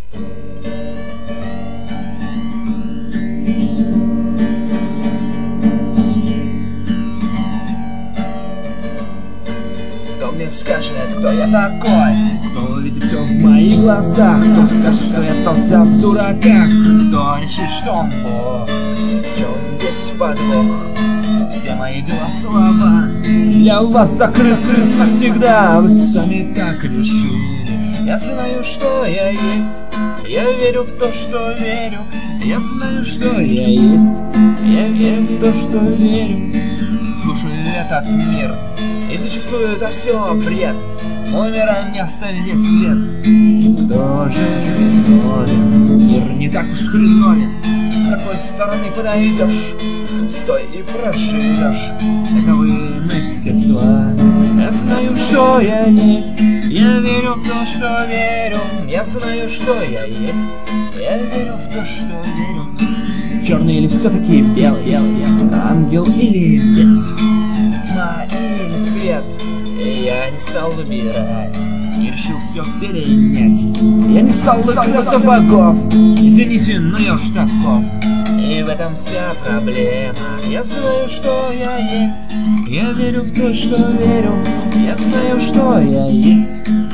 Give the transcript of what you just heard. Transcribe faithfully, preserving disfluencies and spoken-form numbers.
Кто мне скажет, кто я такой? Кто увидит все в моих глазах? Кто скажет, что я остался в дураках? Кто решит, что он Бог? В чем весь подвох? Все мои дела слова для вас закрыты навсегда. Вы сами так решили. Я знаю, что я есть. Я верю в то, что верю. Я знаю, что я есть. Я верю в то, что верю. Слушаю этот мир, и зачастую это все бред. Мой мир не оставит здесь след. Кто же виновен? Мир не так уж хреновен. С какой стороны подойдешь, стой и проживешь. Таковы мы все с вами. Я знаю, что я есть. Я верю в то, что верю. Я знаю, что я есть. Я верю в то, что верю. Черный или все-таки белый, белый, белый. Ангел или бес, тьма или свет. И я не стал выбирать, и решил все перенять. Я не стал лучше богов. Извините, но я уж таков. И в этом вся проблема. Я знаю, что я есть. Я верю в то, что верю. Я знаю, что я есть.